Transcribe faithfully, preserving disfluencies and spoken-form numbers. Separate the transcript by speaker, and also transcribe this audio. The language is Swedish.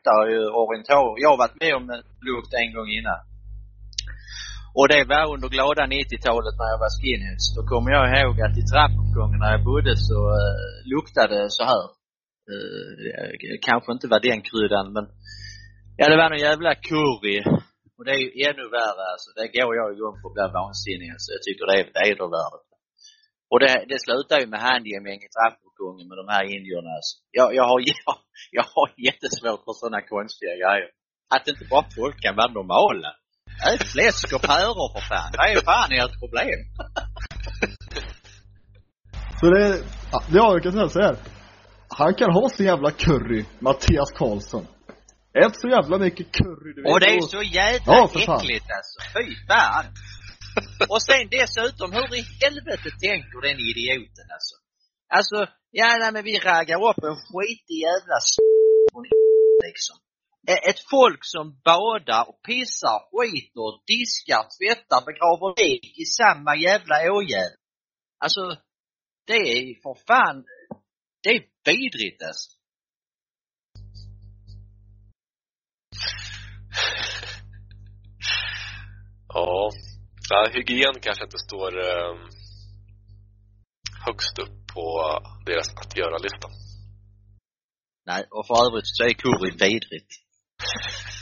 Speaker 1: luktar ju oriental. Jag har varit med om en lukt en gång innan. Och det var under glada nittiotalet när jag var skinhead. Då kommer jag ihåg att i trappuppgången när jag bodde så uh, luktade så här. Uh, kanske inte var den kryddan, men ja, det var någon jävla curry. Och det är ju ännu värre alltså. Det går jag igång på att bli vansinnig. Så jag tycker det är vedervärdigt. Och det, det slutar ju med handgemäng i trappuppgången med de här indierna. Alltså. Jag, jag, har, jag, jag har jättesvårt för sådana konstiga grejer. Att inte bara folk kan vara normala. Ät fläsk och päror för fan. Det är ju fan ert problem.
Speaker 2: Så det, det jag kan säga så här. Han kan ha så jävla curry, Mattias Karlsson. Ät så jävla mycket curry, du vet.
Speaker 1: Och det är så jävla ja, äckligt alltså. Fy fan. Och sen dessutom, hur i helvete tänker den idioten alltså? Alltså, ja nej, men vi raggar upp en skitig jävla s*** liksom. Ett folk som badar och pissar, skiter, diskar, tvättar, begraver lik i samma jävla åjäv. Alltså, det är för fan, det är vidrigt alltså.
Speaker 3: Ja, ja, hygien kanske inte står eh, högst upp på deras att göra-listan.
Speaker 1: Nej, och för övrigt så är curry vidrigt.